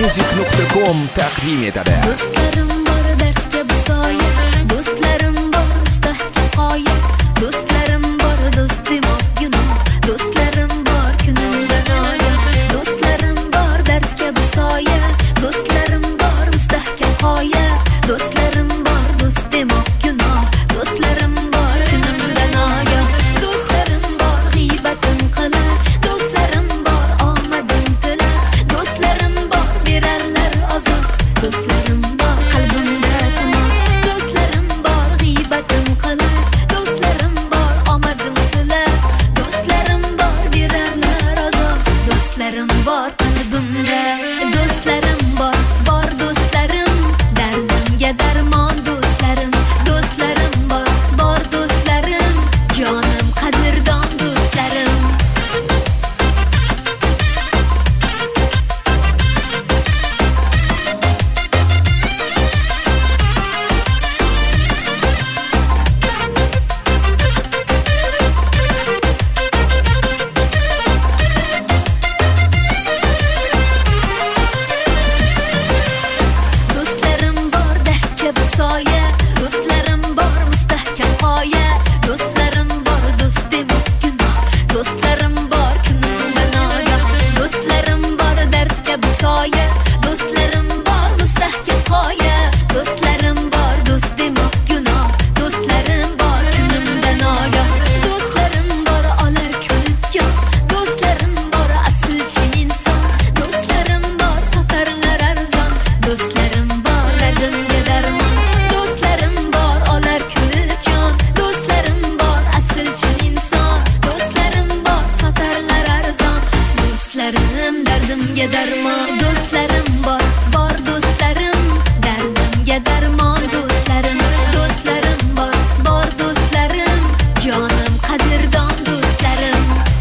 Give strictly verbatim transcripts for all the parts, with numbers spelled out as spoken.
music nuqta com taqdim etadi. Do'stlarim bor dardga bisoya, do'stlarim bor mustahkam qoya, do'stlarim bor do'stim gunoh, do'stlarim bor kunimda noya, do'stlarim bor dardga bisoya, do'stlarim bor mustahkam qoya, do'stlarim bor do'stim gunoh, do'stlarim bor kunimda noya, do'stlarim bor g'iybatim qilar, do'stlarim bor omadim tilar, do'stlarim bor berarlar azob, do'stlarim bor qalbimda timon, do'stlarim bor g'iybatim qilar, do'stlarim bor omadim tilar, do'stlarim bor berarlar azob, do'stlarim bor qalbimda, do'stlarim bor bor do'stlarim, dardimga darmon do'stlarim, do'stlarim bor bor do'stlarim, jonim qadrdon do'stlarim. Do'stlarim bor dardga bisoya, do'stlarim bor mustahkam qoya, do'stlarim bor do'stim gunoh, do'stlarim bor kunimda nogoh, do'stlarim bor dardga bisoya, do'stlarim bor mustahkam qoya, do'stlarim bor do'stim gunoh, do'stlarim bor kunimda nogoh, do'stlarim bor olar kulib jon, do'stlarim bor asl chin inson, do'stlarim bor sotarlar arzon, do'stlarim bor dardimga darmon, do'stlarim bor olar kulib jon, do'stlarim bor asl chin inson, do'stlarim bor sotarlar arzon, do'stlarim dardimga darmon, do'stlarim bor bor do'stlarim, dardimga darmon do'stlarim, do'stlarim bor bor do'stlarim, jonim qadrdon do'stlarim.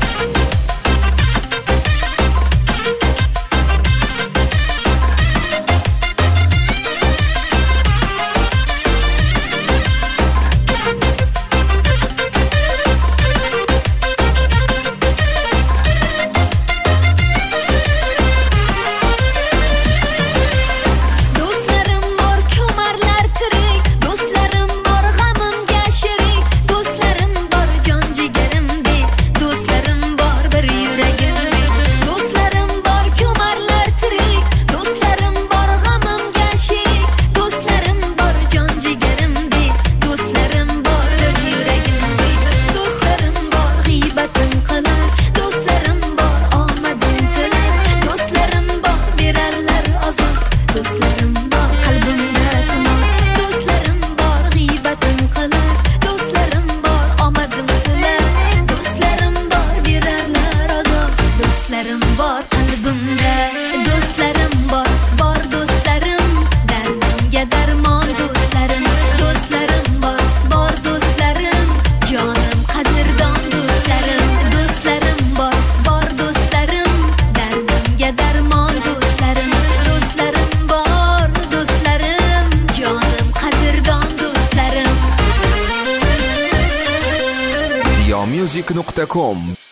Do'stlarim bor ko'marlar tirik, do'stlarim bor g'amimga sherik, do'stlarim bor jon jigarimdek, do'stlarim bor bir yuragimdek, do'stlarim bor ko'marlar tirik, do'stlarim bor g'amimga sherik, do'stlarim bor jon jigarimdek, do'stlarim bor bir yuragimdek, do'stlarim bor g'iybatim qilar, do'stlarim bor omadim tilar, do'stlarim bor berarlar azob, do'stlarim bor qalbimda timon, do'stlarim bor g'iybatim qilar, do'stlarim bor omadim tilar, do'stlarim bor berarlar azob, do'stlarim bor qalbimda, do'stlarim bor bor do'stlarim, dardimga darmon do'stlarim, do'stlarim bor bor do'stlarim, jonim qadrdon do'stlarim, do'stlarim bor bor do'stlarim, dardimga darmon do'stlarim, do'stlarim bor do'stlarim, jonim qadrdon do'stlarim. ziyo music nuqta com